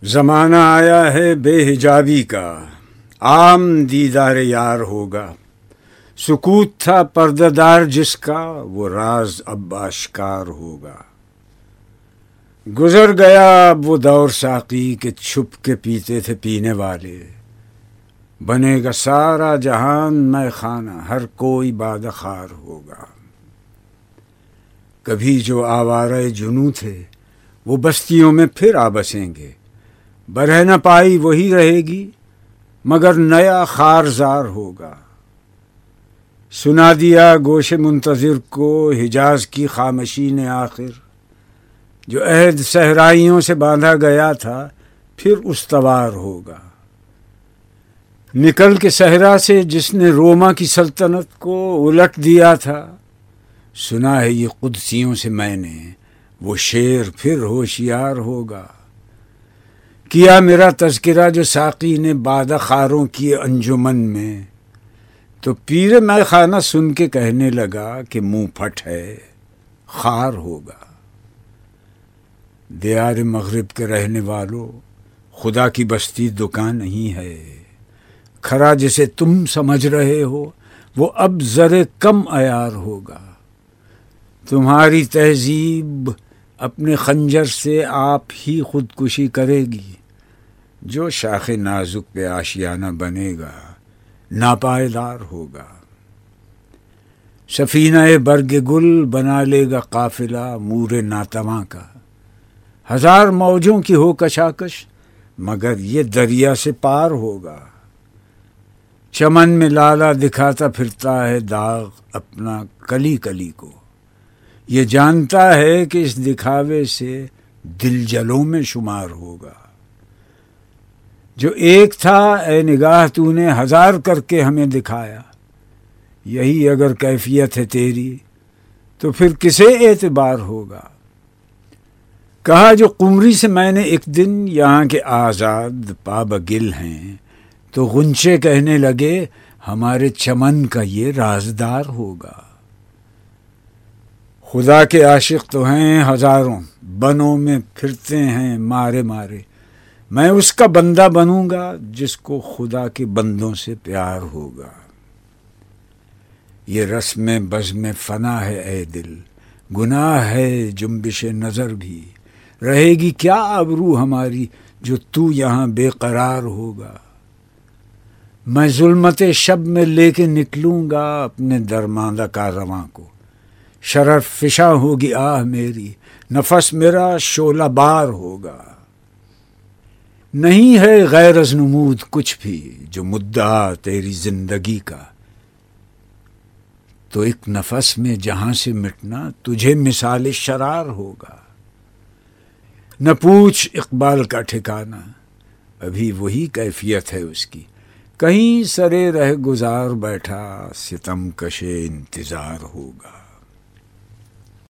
زمانہ آیا ہے بے حجابی کا، عام دیدار یار ہوگا۔ سکوت تھا پردہ دار جس کا، وہ راز اب آشکار ہوگا۔ گزر گیا اب وہ دور ساقی کہ چھپ کے پیتے تھے پینے والے۔ بنے گا سارا جہان مے خانہ، ہر کوئی باد خار ہوگا۔ کبھی جو آوارہ جنوں تھے وہ بستیوں میں پھر آ بسیں گے۔ برہ نہ پائی وہی رہے گی مگر نیا خارزار ہوگا۔ سنا دیا گوش منتظر کو حجاز کی خامشی نے آخر، جو عہد صحرائیوں سے باندھا گیا تھا پھر استوار ہوگا۔ نکل کے صحرا سے جس نے روما کی سلطنت کو الٹ دیا تھا، سنا ہے یہ قدسیوں سے میں نے، وہ شیر پھر ہوشیار ہوگا۔ کیا میرا تذکرہ جو ساقی نے بادہ خاروں کی انجمن میں، تو پیر میں خانہ سن کے کہنے لگا کہ منہ پھٹ ہے، خار ہوگا۔ دیار مغرب کے رہنے والوں، خدا کی بستی دکان نہیں ہے۔ کھرا جسے تم سمجھ رہے ہو وہ اب ذرے کم عیار ہوگا۔ تمہاری تہذیب اپنے خنجر سے آپ ہی خودکشی کرے گی۔ جو شاخ نازک پہ آشیانہ بنے گا ناپائیدار ہوگا۔ سفینہ برگ گل بنا لے گا قافلہ مور ناتواں کا۔ ہزار موجوں کی ہو کشاکش مگر یہ دریا سے پار ہوگا۔ چمن میں لالا دکھاتا پھرتا ہے داغ اپنا کلی کلی کو، یہ جانتا ہے کہ اس دکھاوے سے دل جلوں میں شمار ہوگا۔ جو ایک تھا اے نگاہ تو نے ہزار کر کے ہمیں دکھایا، یہی اگر کیفیت ہے تیری تو پھر کسے اعتبار ہوگا۔ کہا جو قمری سے میں نے ایک دن یہاں کے آزاد پابگل ہیں، تو غنچے کہنے لگے ہمارے چمن کا یہ رازدار ہوگا۔ خدا کے عاشق تو ہیں ہزاروں، بنوں میں پھرتے ہیں مارے مارے۔ میں اس کا بندہ بنوں گا جس کو خدا کے بندوں سے پیار ہوگا۔ یہ رسم بزم فنا ہے اے دل، گناہ ہے جنبش نظر بھی۔ رہے گی کیا آبرو ہماری جو تو یہاں بے قرار ہوگا۔ میں ظلمت شب میں لے کے نکلوں گا اپنے درماندہ کارواں کو۔ شرف فشاں ہوگی آہ میری، نفس میرا شعلہ بار ہوگا۔ نہیں ہے غیر از نمود کچھ بھی جو مدعا تیری زندگی کا، تو ایک نفس میں جہاں سے مٹنا تجھے مثال شرار ہوگا۔ نہ پوچھ اقبال کا ٹھکانہ، ابھی وہی کیفیت ہے اس کی۔ کہیں سرے رہ گزار بیٹھا ستم کشے انتظار ہوگا۔